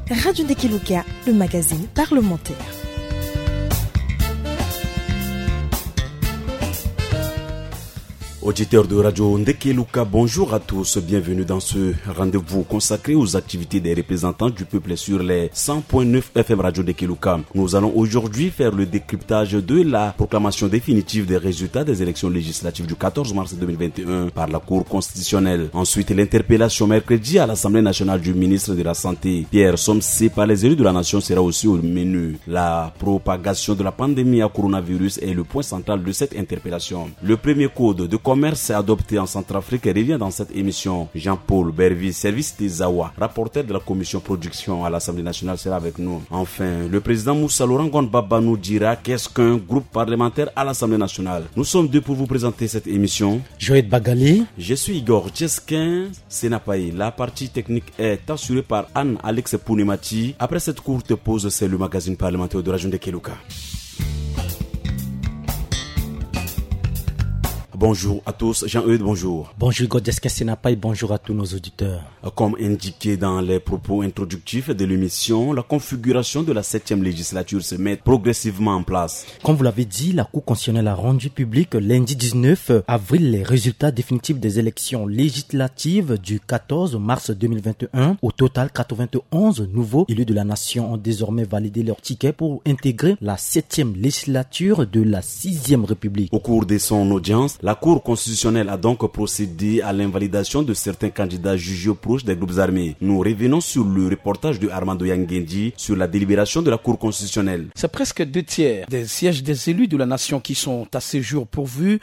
Radio Ndekeluka, le magazine parlementaire. Auditeurs de Radio Ndekeluka, bonjour à tous, bienvenue dans ce rendez-vous consacré aux activités des représentants du peuple sur les 100.9 FM Radio Ndekeluka. Nous allons aujourd'hui faire le décryptage de la proclamation définitive des résultats des élections législatives du 14 mars 2021 par la Cour constitutionnelle. Ensuite, l'interpellation mercredi à l'Assemblée nationale du ministre de la Santé, Pierre Somsé, par les élus de la nation sera aussi au menu. La propagation de la pandémie à coronavirus est le point central de cette interpellation. Le premier code de commerce adopté en Centrafrique revient dans cette émission. Jean-Paul Bervi, service des Awa, rapporteur de la commission production à l'Assemblée nationale, sera avec nous. Enfin, le président Moussa Lourangon Baba nous dira qu'est-ce qu'un groupe parlementaire à l'Assemblée nationale. Nous sommes deux pour vous présenter cette émission. Joël Bagali. Je suis Igor Djeskin Senapaï. La partie technique est assurée par Anne-Alex Pounemati. Après cette courte pause, c'est le magazine parlementaire de Radio Ndekeluka. Bonjour à tous, Jean-Eudes, bonjour. Bonjour Godesque Senapaï, bonjour à tous nos auditeurs. Comme indiqué dans les propos introductifs de l'émission, la configuration de la 7e législature se met progressivement en place. Comme vous l'avez dit, la Cour constitutionnelle a rendu public lundi 19 avril les résultats définitifs des élections législatives du 14 mars 2021. Au total, 91 nouveaux élus de la nation ont désormais validé leur ticket pour intégrer la 7e législature de la 6e République. Au cours de son audience, la Cour constitutionnelle a donc procédé à l'invalidation de certains candidats jugés proches des groupes armés. Nous revenons sur le reportage de Armando Yangendi sur la délibération de la Cour constitutionnelle. C'est presque 2/3 des sièges des élus de la nation qui sont à ce jour pourvus.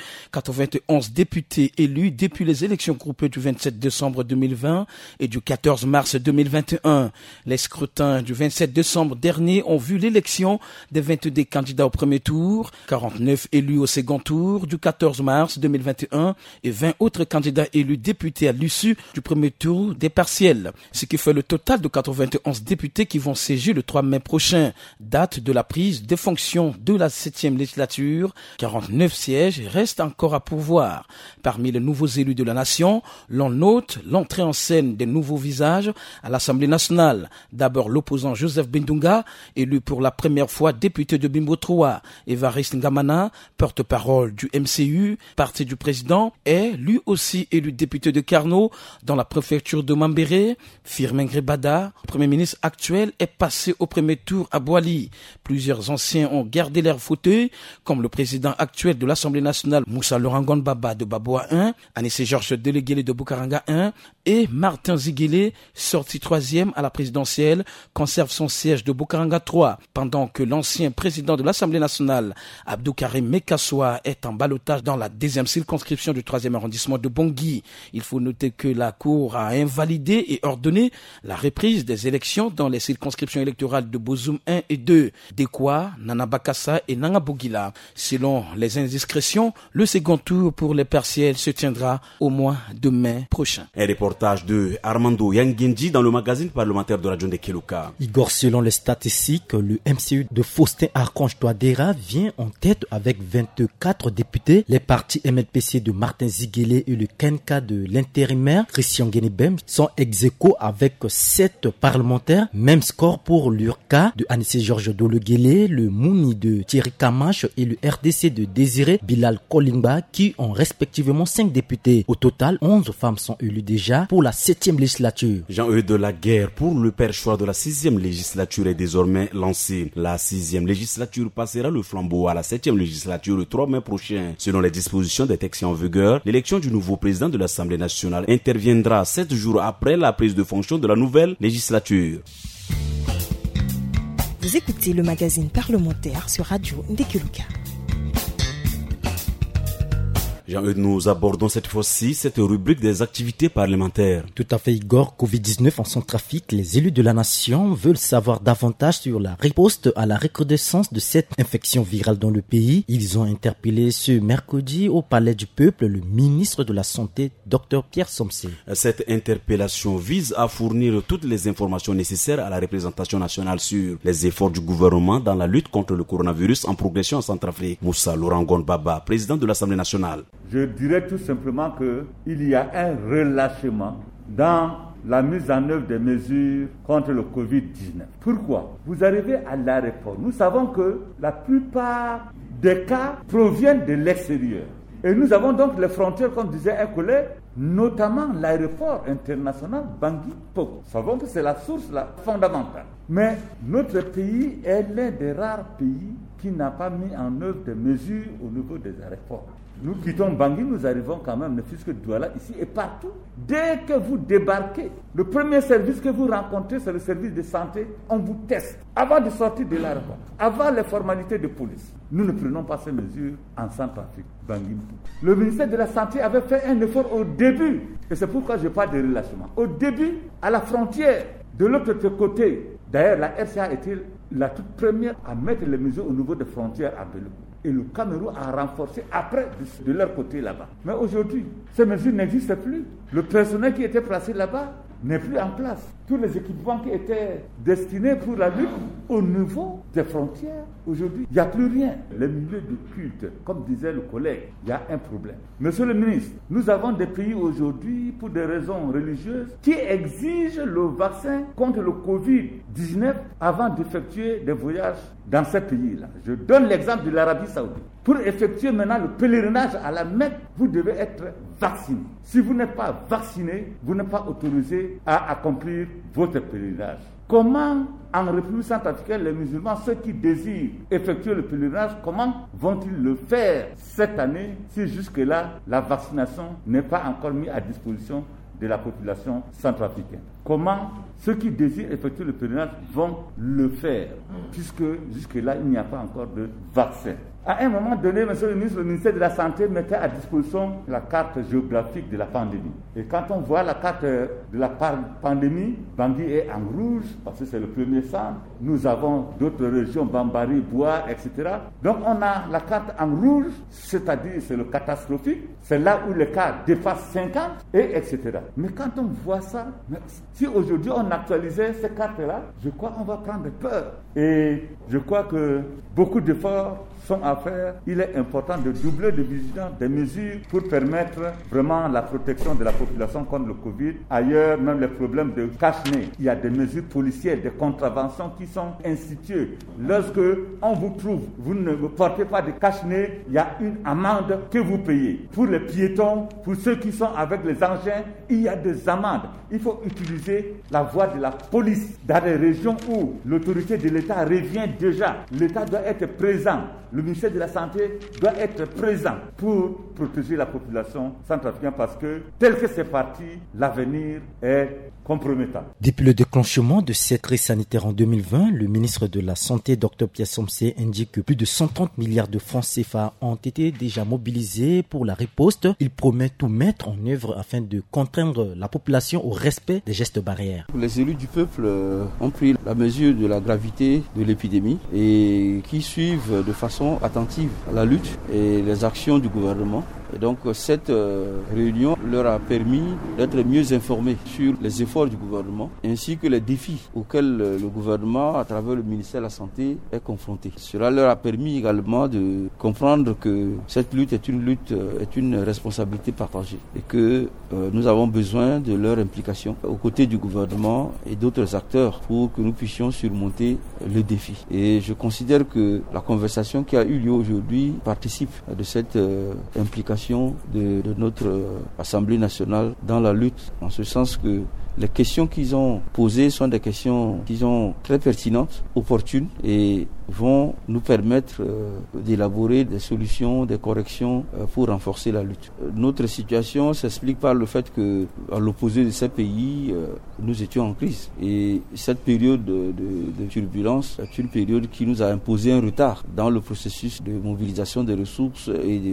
91 députés élus depuis les élections groupées du 27 décembre 2020 et du 14 mars 2021. Les scrutins du 27 décembre dernier ont vu l'élection des 22 candidats au premier tour, 49 élus au second tour du 14 mars 2021 et 20 autres candidats élus députés à l'issue du premier tour des partiels, ce qui fait le total de 91 députés qui vont siéger le 3 mai prochain, date de la prise des fonctions de la 7e législature. 49 sièges restent encore à pourvoir. Parmi les nouveaux élus de la nation, l'on note l'entrée en scène des nouveaux visages à l'Assemblée nationale. D'abord l'opposant Joseph Bindunga, élu pour la première fois député de Bimbo-3, Évariste Ngamana, porte-parole du MCU, parti du président, est lui aussi élu député de Carnot dans la préfecture de Mambéré. Firmin Grebada, premier ministre actuel, est passé au premier tour à Boali. Plusieurs anciens ont gardé leur fauteuil, comme le président actuel de l'Assemblée nationale, Moussa Lourangon Baba de Baboa 1, Anissé Georges Déléguélé de Bukaranga 1 et Martin Ziguélé, sorti 3e à la présidentielle, conserve son siège de Bukaranga 3, pendant que l'ancien président de l'Assemblée nationale, Abdou Karim Mekassoua, est en ballottage dans la 2e circonscription du 3e arrondissement de Bangui. Il faut noter que la Cour a invalidé et ordonné la reprise des élections dans les circonscriptions électorales de Bozoum 1 et 2, Dekwa, Nanabakassa et Nangabogila. Selon les indiscrétions, le second tour pour les partiels se tiendra au mois de mai prochain. Un reportage de Armando Yangendi dans le magazine parlementaire de Radio Ndekeluka. Igor, selon les statistiques, le MCU de Faustin Archange Touadéra vient en tête avec 24 députés. Les partis MLPC de Martin Ziguélé et le Kenka de l'intérimaire Christian Guénébem sont ex-aequo avec 7 parlementaires. Même score pour l'URCA de Anissé Georges Dologuélé, le Mouni de Thierry Kamache et le RDC de Désiré Bilal Kolimba qui ont respectivement 5 députés. Au total, 11 femmes sont élues déjà pour la 7e législature. Jean-Eudes, de la guerre pour le perchoir de la 6e législature est désormais lancée. La 6e législature passera le flambeau à la 7e législature le 3 mai prochain. Selon les dispositions des textes en vigueur, l'élection du nouveau président de l'Assemblée nationale interviendra 7 jours après la prise de fonction de la nouvelle législature. Vous écoutez le magazine parlementaire sur Radio Ndekeluka. Jean-Eudes, nous abordons cette fois-ci cette rubrique des activités parlementaires. Tout à fait, Igor. Covid-19 en Centrafrique, les élus de la nation veulent savoir davantage sur la riposte à la recrudescence de cette infection virale dans le pays. Ils ont interpellé ce mercredi au Palais du Peuple le ministre de la Santé, Dr Pierre Somsé. Cette interpellation vise à fournir toutes les informations nécessaires à la représentation nationale sur les efforts du gouvernement dans la lutte contre le coronavirus en progression en Centrafrique. Moussa Lourangon Baba, président de l'Assemblée nationale. Je dirais tout simplement qu'il y a un relâchement dans la mise en œuvre des mesures contre le Covid-19. Pourquoi? Vous arrivez à l'aéroport. Nous savons que la plupart des cas proviennent de l'extérieur. Et nous avons donc les frontières, comme disait un collègue, notamment l'aéroport international Bangui-Poko. Nous savons que c'est la source fondamentale. Mais notre pays est l'un des rares pays qui n'a pas mis en œuvre des mesures au niveau des aéroports. Nous quittons Bangui, nous arrivons quand même, ne fût-ce que Douala, ici et partout. Dès que vous débarquez, le premier service que vous rencontrez, c'est le service de santé. On vous teste avant de sortir de l'aéroport, avant les formalités de police. Nous ne prenons pas ces mesures en Centrafrique, Bangui. Le ministère de la Santé avait fait un effort au début, et c'est pourquoi je parle de relâchement. Au début, à la frontière, de l'autre côté, d'ailleurs, la RCA était la toute première à mettre les mesures au niveau des frontières à Belou. Et le Cameroun a renforcé après de leur côté là-bas. Mais aujourd'hui, ces mesures n'existent plus. Le personnel qui était placé là-bas n'est plus en place. Tous les équipements qui étaient destinés pour la lutte au niveau des frontières, aujourd'hui, il n'y a plus rien. Les milieux de culte, comme disait le collègue, il y a un problème. Monsieur le ministre, nous avons des pays aujourd'hui, pour des raisons religieuses, qui exigent le vaccin contre le Covid-19 avant d'effectuer des voyages dans ces pays-là. Je donne l'exemple de l'Arabie Saoudite. Pour effectuer maintenant le pèlerinage à la Mecque, vous devez être vacciné. Si vous n'êtes pas vacciné, vous n'êtes pas autorisé à accomplir votre pèlerinage. Comment, en République centrafricaine, les musulmans, ceux qui désirent effectuer le pèlerinage, comment vont-ils le faire cette année si jusque-là, la vaccination n'est pas encore mise à disposition de la population centrafricaine? Comment ceux qui désirent effectuer le pèlerinage vont le faire, puisque jusque-là, il n'y a pas encore de vaccin? À un moment donné, monsieur le ministre, le ministère de la Santé mettait à disposition la carte géographique de la pandémie. Et quand on voit la carte de la pandémie, Bangui est en rouge, parce que c'est le premier centre. Nous avons d'autres régions, Bambari, Bois, etc. Donc on a la carte en rouge, c'est-à-dire c'est le catastrophique. C'est là où les cas dépassent 50, et etc. Mais quand on voit ça, si aujourd'hui on actualisait ces cartes-là, je crois qu'on va prendre peur. Et je crois que beaucoup d'efforts sont à faire. Il est important de doubler de vigilance des mesures pour permettre vraiment la protection de la population contre le Covid. Ailleurs, même les problèmes de cache-nez, il y a des mesures policières, des contraventions qui sont instituées. Lorsque on vous trouve, vous ne portez pas de cache-nez, il y a une amende que vous payez. Pour les piétons, pour ceux qui sont avec les engins, il y a des amendes. Il faut utiliser la voie de la police dans les régions où l'autorité de l'État revient déjà. L'État doit être présent. Le ministère de la Santé doit être présent pour protéger la population centrafricaine parce que, tel que c'est parti, l'avenir est compromettant. Depuis le déclenchement de cette crise sanitaire en 2020, le ministre de la Santé, Dr Pierre Somsé, indique que plus de 130 milliards de francs CFA ont été déjà mobilisés pour la riposte. Il promet tout mettre en œuvre afin de contraindre la population au respect des gestes barrières. Les élus du peuple ont pris la mesure de la gravité de l'épidémie et qui suivent de façon attentive la lutte et les actions du gouvernement. Et donc cette réunion leur a permis d'être mieux informés sur les efforts du gouvernement ainsi que les défis auxquels le gouvernement, à travers le ministère de la Santé, est confronté. Cela leur a permis également de comprendre que cette lutte est une responsabilité partagée et que nous avons besoin de leur implication aux côtés du gouvernement et d'autres acteurs pour que nous puissions surmonter le défi. Et je considère que la conversation qui a eu lieu aujourd'hui participe de cette implication de notre Assemblée nationale dans la lutte, en ce sens que les questions qu'ils ont posées sont des questions qui sont très pertinentes, opportunes et vont nous permettre d'élaborer des solutions, des corrections pour renforcer la lutte. Notre situation s'explique par le fait que, à l'opposé de ces pays, nous étions en crise. Et cette période de turbulence est une période qui nous a imposé un retard dans le processus de mobilisation des ressources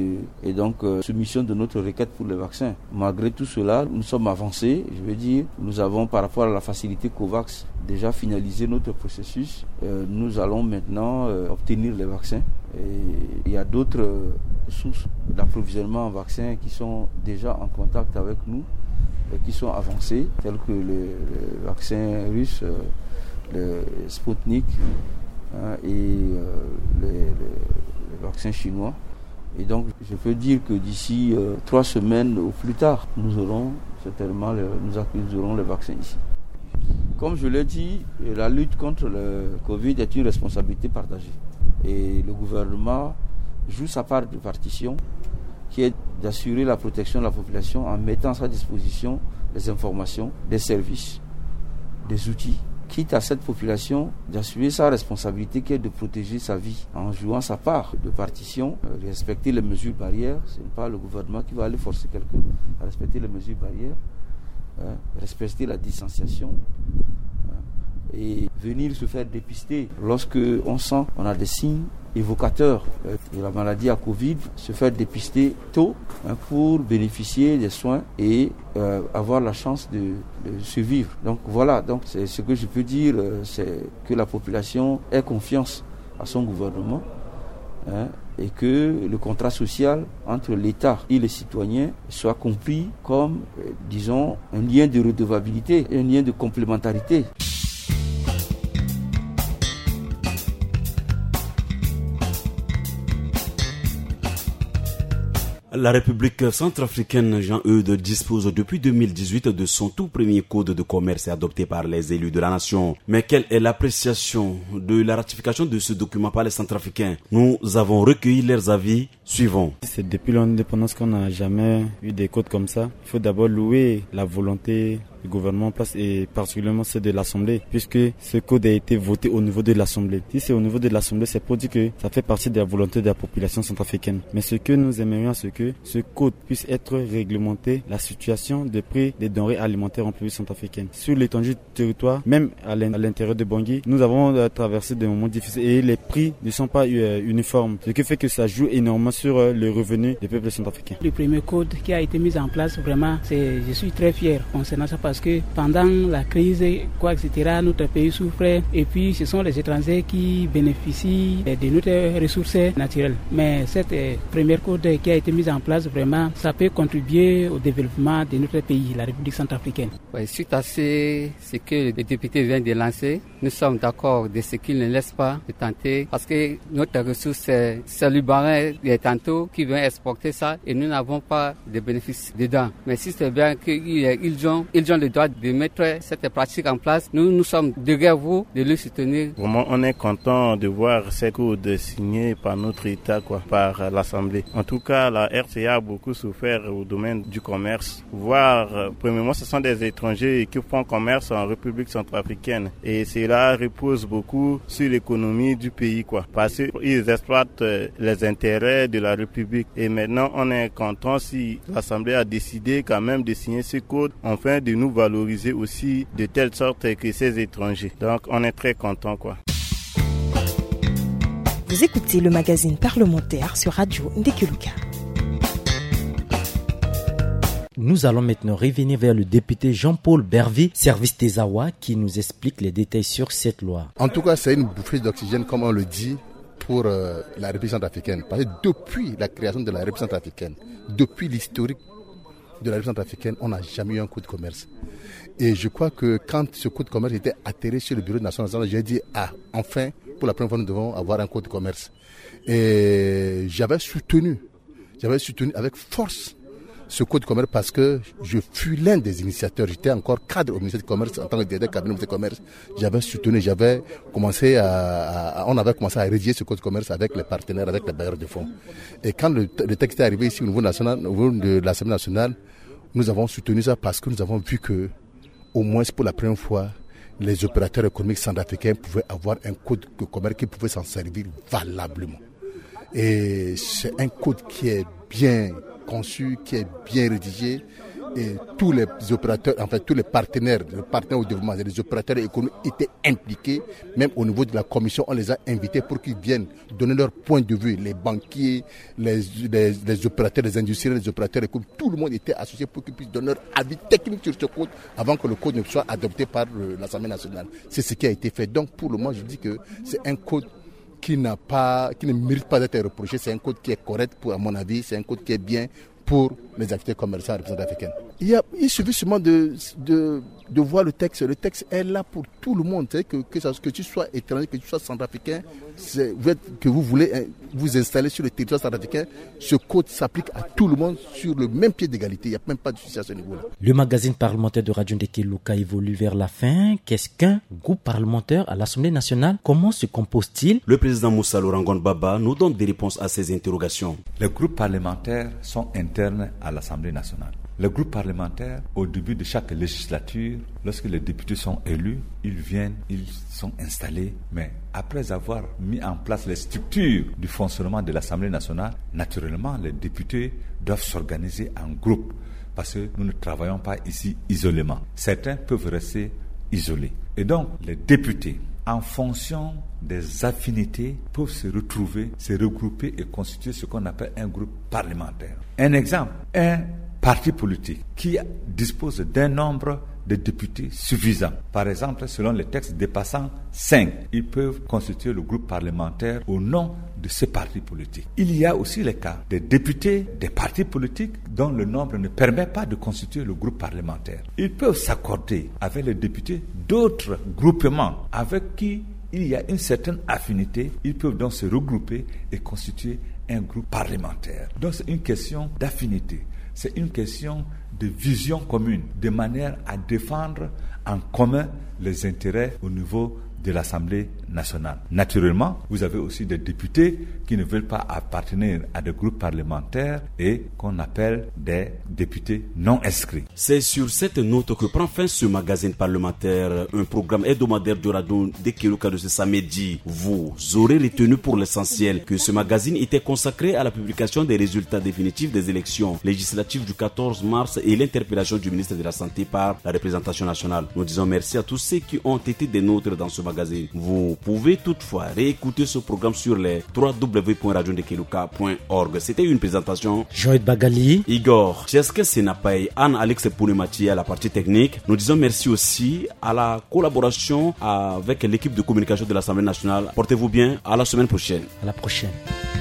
et donc soumission de notre requête pour les vaccins. Malgré tout cela, nous sommes avancés, je veux dire. Nous avons, par rapport à la facilité COVAX, déjà finalisé notre processus. Nous allons maintenant obtenir les vaccins. Et il y a d'autres sources d'approvisionnement en vaccins qui sont déjà en contact avec nous, qui sont avancées, telles que le vaccin russe, le Sputnik et les vaccins chinois. Et donc, je peux dire que d'ici 3 semaines au plus tard, nous aurons certainement nous aurons le vaccin ici. Comme je l'ai dit, la lutte contre le Covid est une responsabilité partagée. Et le gouvernement joue sa part de partition, qui est d'assurer la protection de la population en mettant à sa disposition des informations, des services, des outils, quitte à cette population d'assurer sa responsabilité qui est de protéger sa vie en jouant sa part de partition, respecter les mesures barrières. Ce n'est pas le gouvernement qui va aller forcer quelqu'un à respecter les mesures barrières, respecter la distanciation et venir se faire dépister lorsque on sent qu'on a des signes évocateurs de la maladie à Covid, se faire dépister tôt pour bénéficier des soins et avoir la chance de survivre. Donc voilà, donc c'est ce que je peux dire, c'est que la population ait confiance à son gouvernement et que le contrat social entre l'État et les citoyens soit compris comme, disons, un lien de redevabilité, un lien de complémentarité. La République centrafricaine, Jean-Eudes, dispose depuis 2018 de son tout premier code de commerce adopté par les élus de la nation. Mais quelle est l'appréciation de la ratification de ce document par les Centrafricains? Nous avons recueilli leurs avis suivants. C'est depuis l'indépendance qu'on n'a jamais eu des codes comme ça. Il faut d'abord louer la volonté du gouvernement en place et particulièrement ceux de l'Assemblée, puisque ce code a été voté au niveau de l'Assemblée. Si c'est au niveau de l'Assemblée, c'est pour dire que ça fait partie de la volonté de la population centrafricaine. Mais ce que nous aimerions, c'est que ce code puisse être réglementé, la situation de prix des denrées alimentaires en République centrafricaine. Sur l'étendue du territoire, même à l'intérieur de Bangui, nous avons traversé des moments difficiles et les prix ne sont pas uniformes, ce qui fait que ça joue énormément sur le revenu des peuples centrafricains. Le premier code qui a été mis en place, vraiment, je suis très fier concernant ça parce que pendant la crise, etc., notre pays souffrait et puis ce sont les étrangers qui bénéficient de notre ressources naturelles. Mais cette première code qui a été mise en place, vraiment, ça peut contribuer au développement de notre pays, la République centrafricaine. Oui, suite à ce que les députés viennent de lancer, nous sommes d'accord de ce qu'ils ne laissent pas de tenter parce que notre ressource, c'est le Libanais tantôt qui vient exporter ça et nous n'avons pas de bénéfices dedans. Mais si c'est bien qu'ils ont le droit de mettre cette pratique en place, nous sommes derrière vous de le soutenir. Vraiment, on est content de voir ces codes signés par notre État, par l'Assemblée. En tout cas, la RCA a beaucoup souffert au domaine du commerce. Premièrement, ce sont des étrangers qui font commerce en République centrafricaine et cela repose beaucoup sur l'économie du pays, parce qu'ils exploitent les intérêts de la République. Et maintenant, on est content si l'Assemblée a décidé quand même de signer ce code, afin de nous valoriser aussi de telle sorte que ces étrangers. Donc, on est très content, Vous écoutez le magazine parlementaire sur Radio Ndekeluka. Nous allons maintenant revenir vers le député Jean-Paul Bervy, service Tezawa, qui nous explique les détails sur cette loi. En tout cas, c'est une bouffée d'oxygène, comme on le dit, pour la République centrafricaine. Parce que depuis la création de la République centrafricaine, depuis l'historique de la République centrafricaine, on n'a jamais eu un code de commerce. Et je crois que quand ce code de commerce était atterré sur le bureau de Nations Unies, j'ai dit, enfin, pour la première fois, nous devons avoir un code de commerce. Et j'avais soutenu avec force ce code de commerce parce que je fus l'un des initiateurs. J'étais encore cadre au ministère du Commerce en tant que directeur cabinet du ministère du Commerce. J'avais soutenu, on avait commencé à rédiger ce code de commerce avec les partenaires, avec les bailleurs de fonds. Et quand le texte est arrivé ici au niveau national, au niveau de l'Assemblée nationale, nous avons soutenu ça parce que nous avons vu que, au moins pour la première fois, les opérateurs économiques centrafricains pouvaient avoir un code de commerce qui pouvait s'en servir valablement. Et c'est un code qui est bien conçu, qui est bien rédigé, et tous les opérateurs, tous les partenaires au développement, les opérateurs économiques étaient impliqués, même au niveau de la commission, on les a invités pour qu'ils viennent donner leur point de vue, les banquiers, les opérateurs, les industriels, les opérateurs économiques, tout le monde était associé pour qu'ils puissent donner leur avis technique sur ce code avant que le code ne soit adopté par l'Assemblée nationale. C'est ce qui a été fait. Donc pour le moment, je dis que c'est un code qui ne mérite pas d'être reproché. C'est un code qui est correct, à mon avis. C'est un code qui est bien pour les acteurs commerçants africains. Il suffit seulement de voir le texte. Le texte est là pour tout le monde. Que tu sois étranger, que tu sois centrafricain, que vous voulez vous installer sur le territoire centrafricain, ce code s'applique à tout le monde sur le même pied d'égalité. Il n'y a même pas de souci à ce niveau-là. Le magazine parlementaire de Radio Ndeke Luka évolue vers la fin. Qu'est-ce qu'un groupe parlementaire à l'Assemblée nationale? Comment se compose-t-il? Le président Moussa Lourangon Baba nous donne des réponses à ces interrogations. Les groupes parlementaires sont internes à l'Assemblée nationale. Les groupes parlementaires, au début de chaque législature, lorsque les députés sont élus, ils sont installés. Mais après avoir mis en place les structures du fonctionnement de l'Assemblée nationale, naturellement, les députés doivent s'organiser en groupe. Parce que nous ne travaillons pas ici isolément. Certains peuvent rester isolés. Et donc, les députés, en fonction des affinités, peuvent se retrouver, se regrouper et constituer ce qu'on appelle un groupe parlementaire. Un exemple, un parti politique qui dispose d'un nombre de députés suffisant. Par exemple, selon les textes dépassant 5, ils peuvent constituer le groupe parlementaire au nom de ce parti politique. Il y a aussi les cas des députés des partis politiques dont le nombre ne permet pas de constituer le groupe parlementaire. Ils peuvent s'accorder avec les députés d'autres groupements avec qui il y a une certaine affinité. Ils peuvent donc se regrouper et constituer un groupe parlementaire. Donc c'est une question d'affinité. C'est une question de vision commune, de manière à défendre en commun les intérêts au niveau de l'Assemblée nationale. Naturellement, vous avez aussi des députés qui ne veulent pas appartenir à des groupes parlementaires et qu'on appelle des députés non inscrits. C'est sur cette note que prend fin ce magazine parlementaire, un programme hebdomadaire de Radio Ndeke Luka de ce samedi. Vous aurez retenu pour l'essentiel que ce magazine était consacré à la publication des résultats définitifs des élections législatives du 14 mars et l'interpellation du ministre de la Santé par la représentation nationale. Nous disons merci à tous ceux qui ont été des nôtres dans ce magazine. Vous pouvez toutefois réécouter ce programme sur les www.radiondekeluka.org. C'était une présentation. Joël Bagali, Igor Tcheske Senapay, Anne-Alex Pounemati à la partie technique. Nous disons merci aussi à la collaboration avec l'équipe de communication de l'Assemblée nationale. Portez-vous bien. À la semaine prochaine. À la prochaine.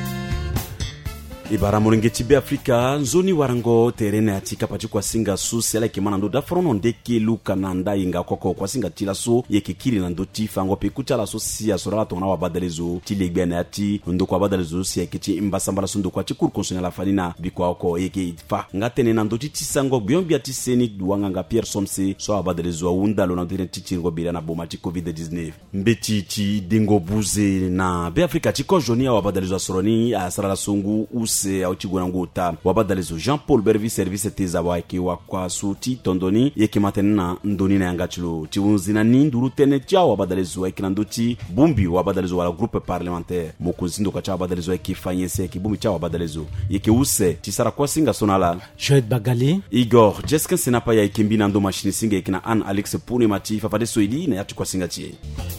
Ibara Morengeti be Afrika nzoni warango terene atika pati kwa singa su sela kimana ndo dafrono Ndeke Luka nanda inga koko kwa singa tila so yekikiri na ndo tifango pe kutala so si asora tona wa badalezo tilegbene ati ndo kwa badalezo si yakiti imbasambala so ndo kwa tikuru konsona la falina bikwa ko yeke fa ngatene na ndo titisango byombi ati seni duwanga nga Pierre Somse so wa badalezo unda lo na ndene titingo bila na bomati COVID-19 mbeti ti dengo buze na be Afrika tiko joni wa badalezo soroni asara la songu se auchigona ngota wabadalezo Jean-Paul Bervi service tezawa ki wakwa suti tondoni yeki matena ndoni na yangachilo tiunzina ni nduru tene tia wabadalezo ekinandoti bumbi wabadalezo wala groupe parlementaire mokuzindo kacha wabadalezo ekifanyese ki bumbi cha wabadalezo yeki use tisara kwa singa sonala Joël Bagali, Igor Jesken Senapa ya ikimbi na ndo machine singa ekina Anne-Alex Pounemati fafade soidi na yatu kwa singa tie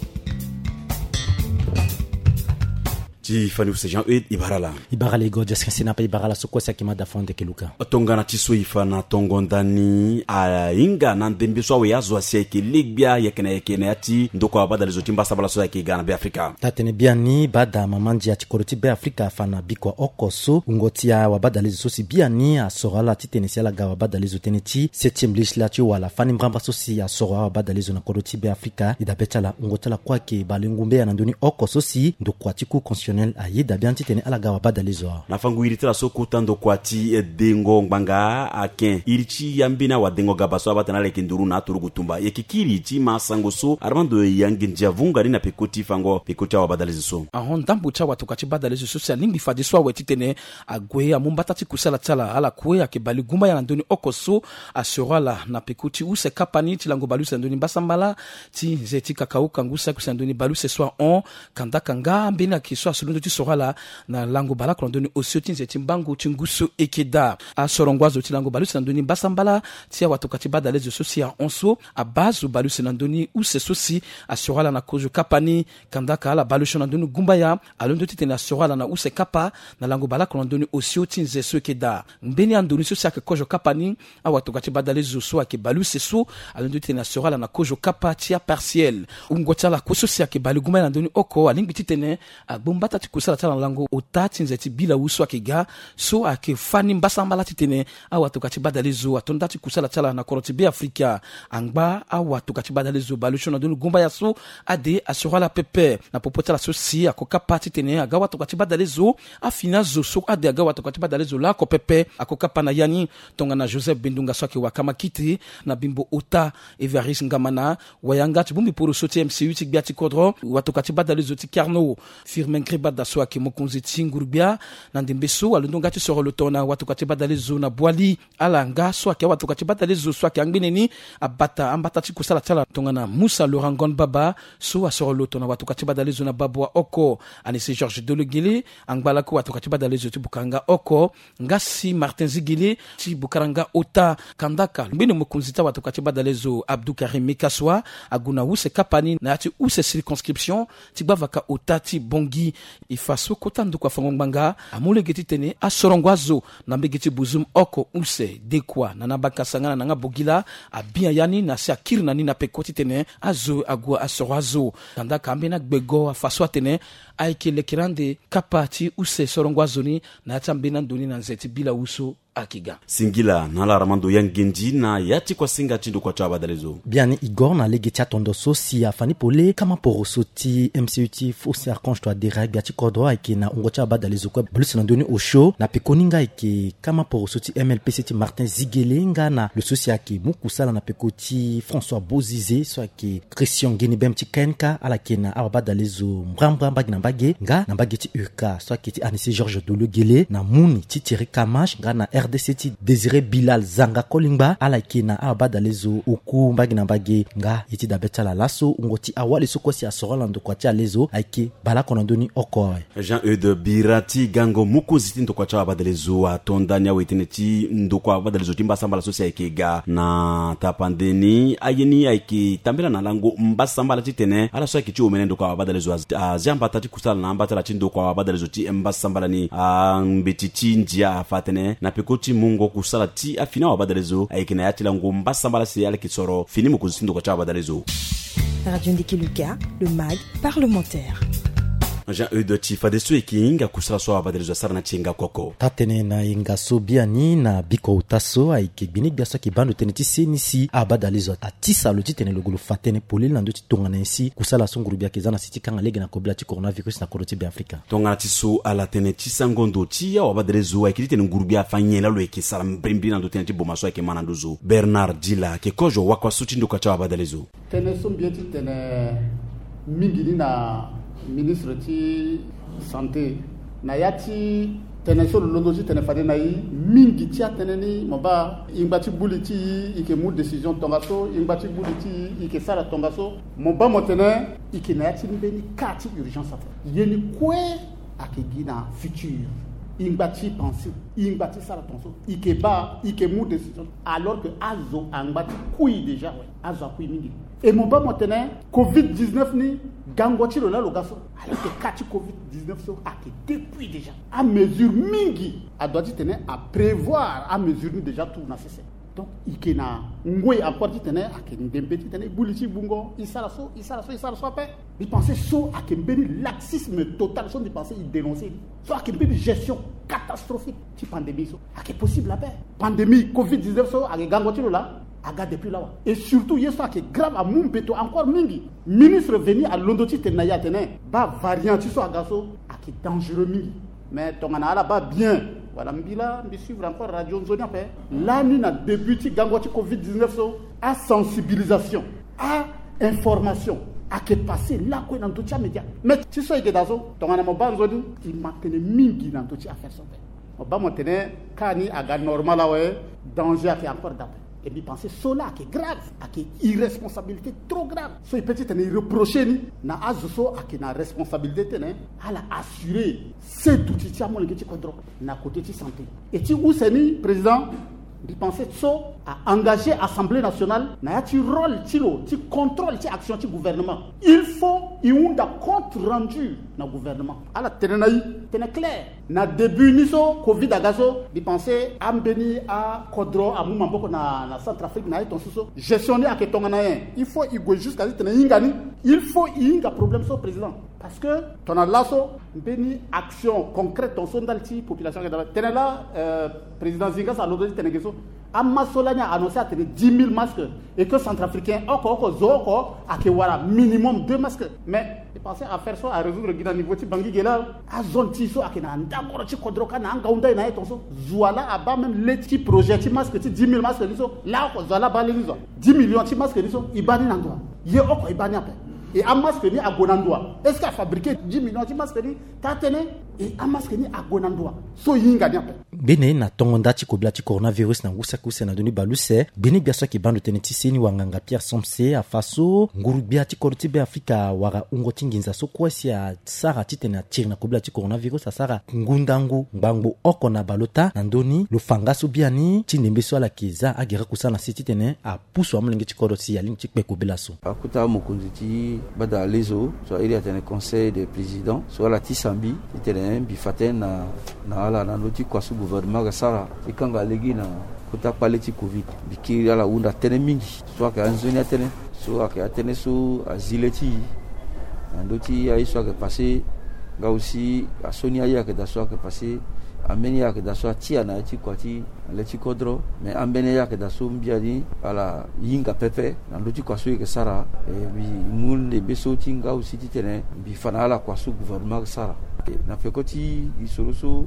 Fani usejan Ibarala Igor Jesken Senapa Ibarala sokwa sakima dafon Ndeke Luka. Tongana tiso ifana tongondani a inga na ndembe so yazo asieke ligbia yekene ati ndoko abadalezo timba sabala so yake Ghana be Afrika. Tatene biani bada mamanji ati koroti be Afrika fana bikwa okoso ungotia wabadalezo sosi biani a sorala titenesi ala ga wabadalezo teneti 7e législature wala fani mbramba sosi a sorala wabadalezo na koroti be Afrika idabetala ungotala kwake balengumbe na ndoni okoso si ndoko atiku constitutionnel ayida bianti tene ala ga wabadalezo na fangu iritela soko tando kwati dengo ngbanga aken irichi yambina wa dengo gabaso abatana leke nduru na turugutumba yekikiri ti masangoso armando yanginja vunga na pekoti fango pekoti wa badalezo so ahon dambu cha watu kati badalezo social limbi fadi so weti tene agwe amumbata ti kusala tsala ala kwe akebali gumba ya ndoni okoso asorala na pekoti use kapani ti lango balu ndoni basambala ti zeti kakauka ngusa kusandoni balu ce soit on kandaka ngambe na kiswa sulundo ti sorala na lango bala klondoni osoti zeti mbangu tinguso ekeda a sorongwazo ti lango balu ndoni basambala ti watu kati badalezo social onso a base balu ndoni use sosi asorala na kojo kapani kandaka ala balu ndoni gumba ya alondo ti tena sorala na use kapa na lango bala klondoni osoti nzeso ekeda mbeni andoni sosi ake kojo kapani a watu kati badalezo so ake balu seso alondo ti tena sorala na kojo kapa tia partiel ungotala kososi ake balu gumba ya ndoni oko alingi ti tene a bomba ambata ti kusala tala lango otati nzeti bila uso akiga so ake fani mbasa mbala titene awa tukati badalizo atonda ti kusala tala na koroti be Afrika angba awa tukati badalizo balusho na donu gumba ya so ade asura la pepe na popota la so si akoka pati tene agawa tukati badalizo afina zo so ade agawa tukati badalizo la ko pepe akoka pana yani tonga na Joseph Bindunga so ke wakama kiti na bimbo ota Evaris Ngamana wayanga ti bumbi poro soti MCU ti biati kodro watukati badalizo ti Carno Firmin Gribada so ake mokonzi ti Ngurbia na ndembeso alundonga ti soro lotona watukati badalizo na Bwali alanga so ake watukati badalizo so ake angbeneni abata ambata ti kusala tala tonga na Moussa Lorangon Baba so asoro lotona watukati badalizo na Babwa Oko anise Georges Delegele angbala ko watukati badalizo ti Bukanga Oko ngasi Martin Zigile ti Bukaranga Ota Kandaka mbene mokonzi ta watukati badalizo Abdou Karim Mikaswa aguna use kapani na ti use circonscription ti bavaka Ota ti Bongi ifaso kotandu kwa fangongbanga amule geti tene asorongwazo na mbegeti buzum Oko use dekwa na nabaka sangana na ngabogila abia yani na sia kirna ni na pekoti tene azo agua asorwazo kanda kambe na gbego afaso tene aike lekirande kapati use sorongwazo ni na tambena ndoni na nzeti bila uso akiga singila na la ramando yangenji na yati kwa singa chindo kwa chaba dalezo biani Igor na legeti atondo sosi afani pole kama porosoti MCUT fosi archange to adera biati kodro aike na ungocha badalezo kwa plus na ndoni au show na pekoninga aike kama porosoti MLPC ti Martin Zigele nga na le sosi ake mukusala na pekoti François Bozize so ake Christian Genibem ti Kenka ala kena abadalezo mbrambra mbagi na mbage nga na mbage ti Urka so ake ti Anissé Georges Delegele na muni ti Thierry Kamash nga na RDC ti Désiré Bilal Zanga Kolingba ala kena abadalezo oku mbagi na mbage nga iti dabeta la lasso ngoti awali sokosi asorola ndo kwa tia lezo aike bala konandoni oko Jean-Eude Birati gango mukoziti ndo kwa cha abadalezo atondani aweteneti ndo kwa abadalezo timba sambala sosi aike ga na tapandeni ayeni aike tambela na lango mbasambala titene ala so aike ti omene ndo kwa abadalezo azamba tati kusala na ambata la tindo kwa abadalezo ti mbasambala ni mbetiti njia afatene na pekoti mungo kusala ti afina abadalezo aike na yati lango mbasambala si ala kisoro fini mukoziti ndo kwa cha abadalezo Radio Ndekeluka, le MAG parlementaire. Jean-Eude Tifadeso ekinga kusala so abadalezo sara na chenga koko tatene na inga so biani na biko utaso aike bini biaso ki bando teneti senisi abadalezo atisa lo titene logolo fatene polil na ndo ti tonga nsi kusala so ngurubia kezana siti kanga lege na kobla ti coronavirus na koroti be Afrika tonga tiso ala teneti sangondo ti ya abadalezo aike titene ngurubia fanyela lo eke sala mbrimbi na ndo teneti bomaso aike manandozo Bernard Dila ke kojo wakwa suti ndo kwa cha abadalezo tene so bieti tene mingini na ministre ti santé na yati tene so lodoji tene fade na yi mingi ti atene ni moba ingbati buli ti ike mu décision tonga so ingbati buli ti ike sala tonga so moba motene ike na yati mbeni kati urgence afa yeni kwe akegi na futur ingbati penser ingbati sala tonso ike ba ike mu décision alors que azo angbati kui déjà ouais azo kui mingi et moba motene COVID-19 ni gangoti lo la logaso alors que kati COVID-19 so a depuis déjà à mesure mingi a doit tenir à prévoir à mesure déjà tout nécessaire donc ikena ngwe encore tenir a ke ndembeti tenir buliti bungo isala so pe il pensait so a ke mbeni laxisme total so de penser il dénoncer so a ke mbeni gestion catastrophique ti pandémie so a ke possible la paix pandémie COVID-19 so a ke gangoti lo la aga depuis là et surtout yeso qui est grave à mumpeto encore mingi ministre venu à londoti tenaya tene ba variant so agaso qui dangereux mingi mais tongana ala ba bien voilà mbila mbi suivre encore radio nzoni après là ni na débuté gangoti COVID-19 so à sensibilisation à information à que passer là quoi dans tout média mais tu sais que dazo tongana mo banzoni il maintenait mingi dans tout affaire so ba mo tene kani aga normal ouais danger qui encore d'après et puis penser cela qui est grave, qui est irresponsabilité trop grave. So il peut être reprocher ni na azuso qui na responsabilité ne ala assurer c'est tout ti amon qui contrôle na côté ti santé. Et ti où c'est ni président il pensait so a engagé l'Assemblée nationale, n'a un rôle, tu contrôle, tu action, tu gouvernement. Il faut y un compte rendu dans le gouvernement. Alors, c'est clair. Na début niso Covid agazo, di penser ambeni a Kodro a Moumamboko na Centrafrique na ton sous gestionner à ketonga na yen. Il faut y go jusqu'à dire ingani. Il faut y un problème sur président parce que ton alasso beni action concrète ton son dalti population tenela président Zinga sa lodo tenegeso amma solanya annoncé à 10 000 masques et que centrafricains oko zoko akewara minimum 2 masques mais ils pensaient à faire ça à résoudre le niveau ti bangi gela a zone ti so akena ndakoro ti kodroka na ngaunda na etonso zuala aba même les petits projets ti masques ti 10 000 masques liso là ko zuala ba liso 10 millions ti masques liso ibani na ndwa ye oko ibani ape et un masque ni à Gonandoa. Est-ce qu'à fabriquer 10 millions de masques ni tatene et un masque ni à Gonandoa. So yinga nyape. Bene na tongonda ti kobla ti coronavirus na ngusa kuse na doni baluse bene biaso ki bando teneti seni wanganga Pierre Somse a faso nguru bia ti korti be Afrika wara ungo tinginza so kwesi ya sara ti tena tir na kobla ti coronavirus a sara ngundangu ngbango oko na balota na ndoni lo fangaso biani ti nembe so ala kiza agera kusana siti tene a puso amlenge ti koroti ya ling ti pe kobela so akuta mokonzi ti bada lezo so il y a un conseil des présidents so la tisambi itene bifaten na ala na loti kwasu gouvernement ga sara ikanga legi na kuta paleti covid biki ala unda tene mingi so ka anzoni atene so ka atene so azileti ndoti ay so ka passer ga aussi a sonia ya ka da so ka passer ameni ya ka da so tia na ti kwati leti kodro mais ambene ya ka da so mbiani ala yinga pepe ndoti kwasu ke sara bi mun de beso tinga aussi titene bi fanala kwasu gouvernement sara na fekoti isoroso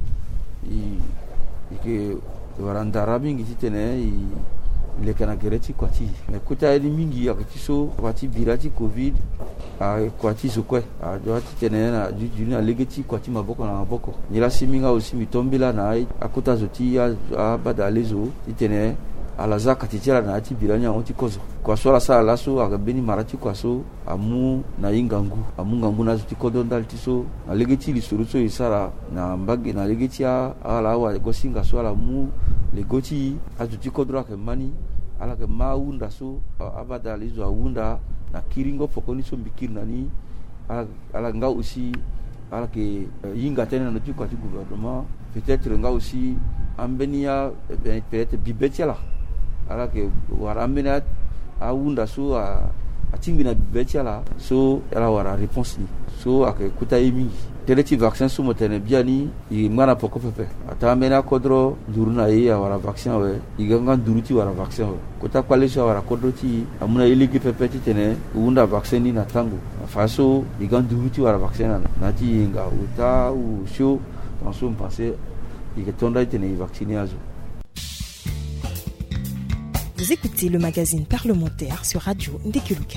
que warandara mingi titene ile kana gereti kwati me kuta ni mingi ya kitiso kwati birati covid a kwati sokwe a doati tene na juna legeti kwati maboko na maboko nila siminga aussi mitombila na akuta zoti ya bada lezo titene alaza katitira na ati bilanya onti kozo kwa swala sala laso akabeni marati kwaso amu na ingangu amungangu na zuti kodondal tiso na legeti lisuruso isara na mbagi na legeti ala wa gosinga swala mu legoti azuti kodra ke mani ala ke maunda so abada lizo aunda na kiringo pokoni so mbikir nani ala nga aussi ala ke yinga tena na tukwa ti gouvernement peut-être nga aussi ambenia peut-être bibetia ala ke waramena aunda so atingina bibetia la so ala wara réponse ni so ake kutaimi teleti vaccin so motene biani i ngana poko pepe atamena kodro duruna yi wara vaccin we iganga duruti wara vaccin we kota kwale so wara kodro ti amuna iliki pepe ti tene unda vaccin ni na tango faso iganga duruti wara vaccin na ti inga uta u sho penso penser igetonda tene vacciner azo. Vous écoutez le magazine parlementaire sur Radio Ndekuluka.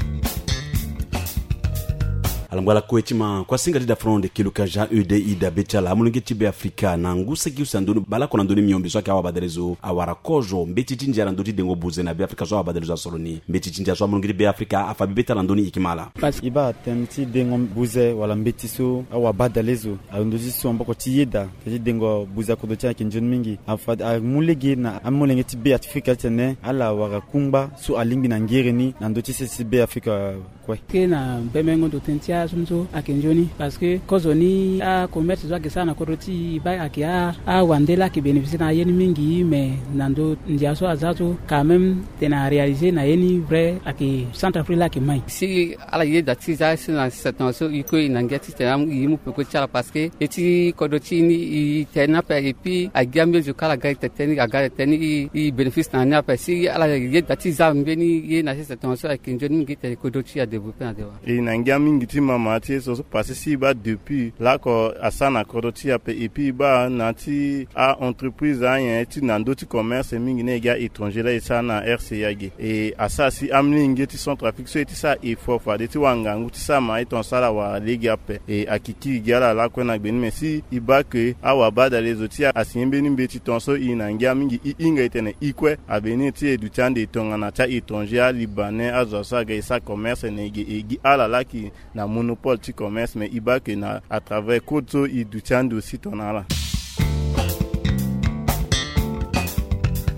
alangwala koetima kwa singa dida fronde kiluka ja UDI da betala amunenge tibe Afrika na ngusa kiusa ndoni bala kona ndoni miombi so kawa badelezo awara kojo mbeti tinjara ndoti dengo buze na be Afrika so badelezo soloni mbeti tinjara so amunenge be Afrika afabi betala ndoni ikimala iba temti dengo buze wala mbeti so awa badelezo ndoti so mboko tiyeda tiji dengo buza ko docha kinjon mingi afad amulege na amunenge tibe Afrika tene ala wara kumba so alingi na ngireni na ndoti se be Afrika kwa kena bemengo do tentia sumso akenjoni parce que kozoni a commerce zake sana koroti ba akia a wandela ki bénéficie na yeni mingi mais nando ndiaso azato quand même tena réaliser na yeni vrai aki Centrafrique la ki mai si ala yeda tiza sina setanso iko inangeti tena yimu peko chala parce que eti kodoti ni tena pa et puis agambe jo kala gaite teni agare teni i bénéfice na na pa si ala yeda tiza mbeni ye na setanso akenjoni ngite kodoti a développer na dewa et nangya mingi mama ti so passé si ba depuis là ko asana kodoti ape et puis ba nati a entreprise a un ti nando ti commerce mingi ne ga étranger là ça na RCA et asa si amni ngeti Centrafrique so ti ça effort fa de ti wangangu ti ça ma eton sala wa legi ape et akiki gala la ko na gbeni merci iba ke awa ba da les autres asimbe ni mbeti ton so inangia mingi inga etene ikwe abeni ti du tande tonga na ta étranger libanais azosa ga ça commerce ne gi ala la ki na monopole du commerce mais iba que na à travers koto i du tande aussi tonala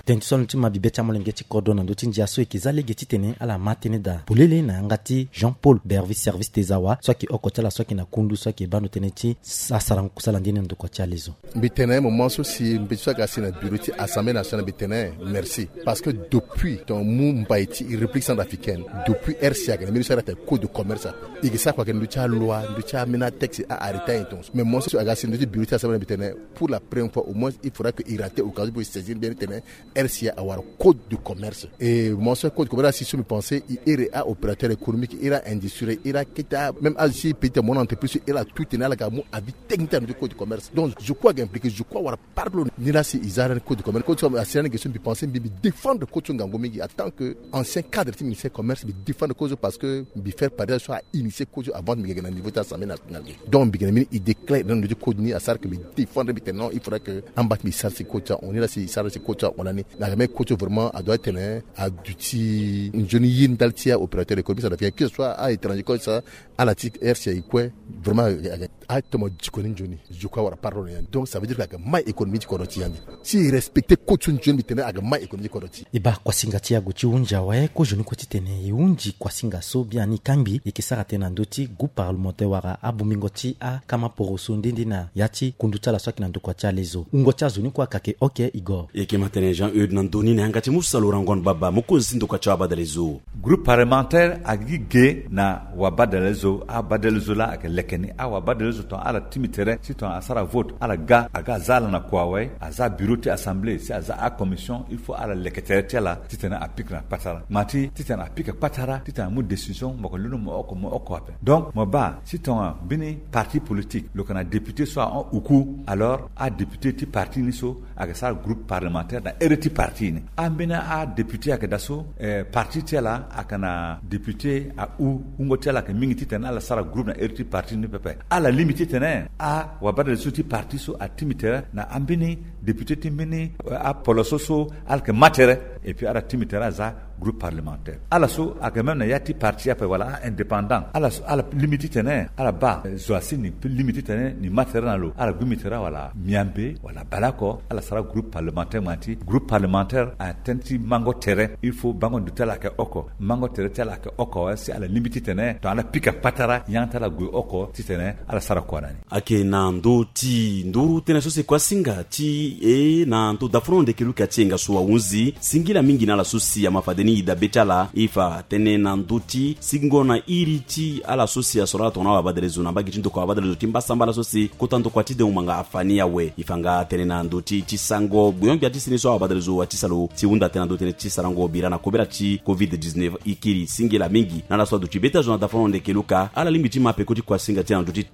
tension ti mabibe cha molengeti cordon ndo ti njaso ekizale geti tene ala matene da bulele na ngati Jean-Paul Bervis service tezawa swaki okotala swaki na kundu swaki bano tene ti sasara kusala ndine ndo ko cha lezo bitene moment si mbitsa ka sina bureau ti assemblée nationale bitene merci parce que depuis ton mumbaiti république centrafricaine depuis RCA le ministère de code de commerce et ça quoi que nous cha loi nous cha mena texte à arrêter donc mais moi sur aga sina bureau ti assemblée bitene pour la première fois au moins il faudra que il rate occasion pour saisir bien bitene RCA avoir code de commerce et moi ce code de commerce si je me pensais il era opérateur économique il era industriel il a même si petit mon entreprise il a tout tenu à la gamme avis technique de code de commerce donc je crois impliqué je crois avoir parlé ni là si ils ont code de commerce code de c'est une question de penser de défendre le code ngangomigi en tant que ancien cadre du ministère du commerce de défendre cause parce que bi faire par exemple soit initier code avant de gagner niveau de l'Assemblée nationale donc bi gagner il déclare dans le code ni à ça que défendre maintenant il faudra que en bas mi ça c'est code on est là si ça c'est code on a la même code vraiment à doit être à duty une jeune yin daltia opérateur économique ça doit faire que ce soit à étranger comme ça à la tic RCA quoi vraiment à tomo jikoni joni je crois avoir parole donc ça veut dire que ma économie koroti yandi si respecter coach jeune bitene aga ma économie koroti iba kwa singati ya guchi unja wa ko jeune ko titene unji kwa singa so bien ni kambi ikisara tena ndoti gu parlementaire wara abumingoti a kama poroso ndindina yati kundutala swaki na ndoko cha lezo ungocha zuni kwa kake okay Igor eke matene Jean Eudes Nandoni na ngati musalo rangon baba mukonzi ndoko cha badalezo groupe parlementaire agige na wabadalezo abadalezo la akelekeni awabadalezo to ala timitere si to asara vote ala ga aga zala na kwawe aza bureau ti assemblée si aza a commission il faut ala leketere la titana apika patara mati titana apika patara titana mu décision moko lunu mo oko ape donc mo ba si to bini parti politique le kana député soit en uku alors a député ti parti ni so aga sa groupe parlementaire da RT parti ni ambina a député aga daso parti tela akana député a u ungo tela ke mingi titana ala sara groupe na RT parti ni pepe ala limité tene a wabada suti parti so a timitera na ambini député timbini a polososo alke matere et puis ala timitera za groupe parlementaire ala so aga même na yati parti ape wala indépendant ala limité tene ala ba zoasi ni limité tene ni matere na lo ala gumitera wala miambe wala balako ala sara groupe parlementaire mati groupe parlementaire a tenti mango tere il faut bango dutela ke oko mango tere tela ke oko si ala limité tene to ala pika patara yantala gu oko titene ala sara kwanani ake na ndo ti nduru tena so se kwa singa ti na ndo dafron de kiluka tinga so unzi singila mingi na la susi ya mafadeni da betala ifa tene na nduti singona iriti ala susi ya sora tona wabadelezo na bagi tindo kwa wabadelezo timba samba la susi kotanto kwa tide umanga afani yawe ifanga tene na nduti tisango buyombi atisini so wabadelezo watisalo tiunda tena ndo tene tisarango birana kobera ti covid-19 ikiri singila mingi na la so duti beta zona dafron de kiluka ala limiti mape koti kwa singa tena nduti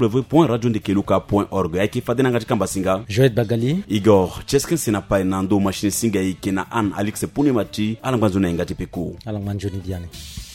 www.radiondekeluka.org yake fadena ngati kamba singa Joël Bagali Igor Cheskin sinapa nando machine singa ikena an Alex Punemati ala ngwanzo na ngati peku ala ngwanzo ni diane